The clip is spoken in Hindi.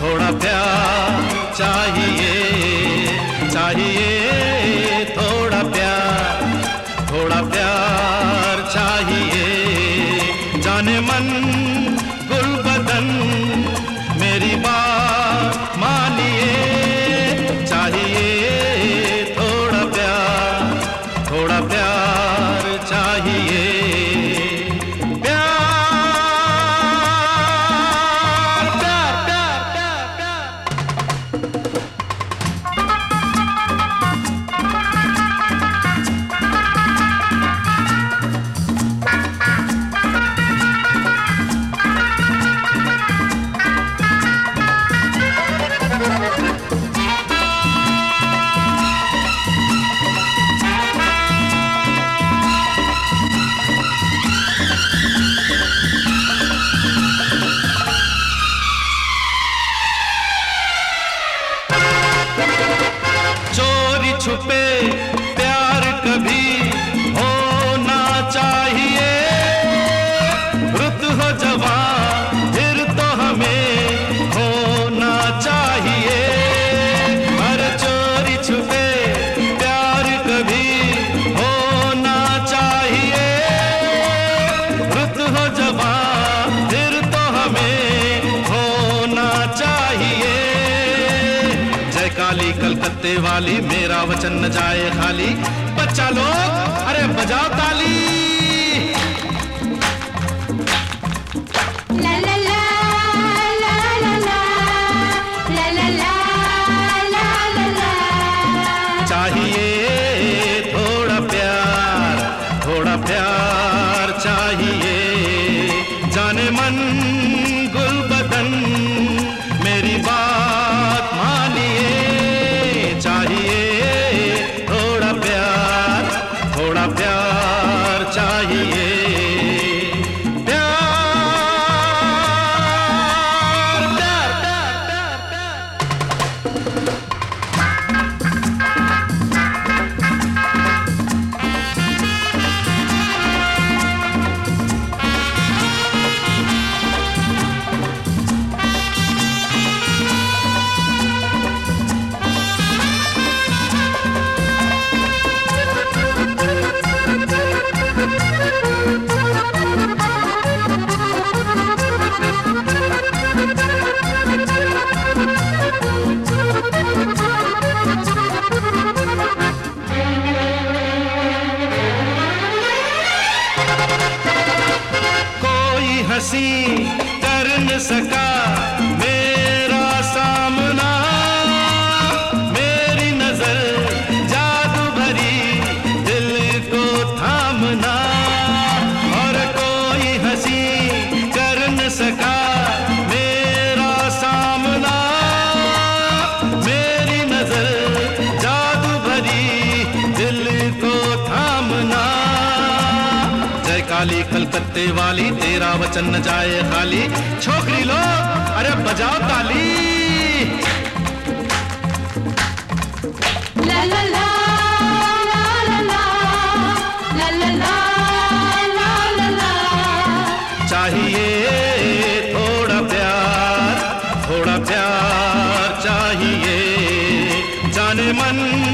थोड़ा प्यार चाहिए, चाहिए थोड़ा प्यार चाहिए। जाने मन गुल बदन मेरी बात मानिए, चाहिए थोड़ा प्यार चाहिए। चोरी छुपे प्यार कभी होना चाहिए, रुत हो जवां फिर तो हमें होना चाहिए। हर चोरी छुपे प्यार कभी होना चाहिए, रुत हो जवां फिर तो हमें होना चाहिए। जय काली कलकत्ते वाली मेरा वचन न जाए खाली, बच्चा लोग अरे बजाओ ताली। ला ला ला ला ला ला ला ला ला ला ला। चाहिए थोड़ा प्यार चाहिए। जाने मन गुल बदन मेरी बात मानिए, चाहिए थोड़ा प्यार चाहिए। हंसी कर न सका मेरा सामना, मेरी नजर जादू भरी दिल को थामना। और कोई हंसी कर न सका मेरा सामना, मेरी नजर जादू भरी दिल को थामना। जय काली कलकत्ते वाली तेरा वचन न जाए खाली, छोकरी लोग अरे बजाओ ताली। ला ला ला ला ला ला ला ला ला ला। चाहिए थोड़ा प्यार चाहिए। जाने मन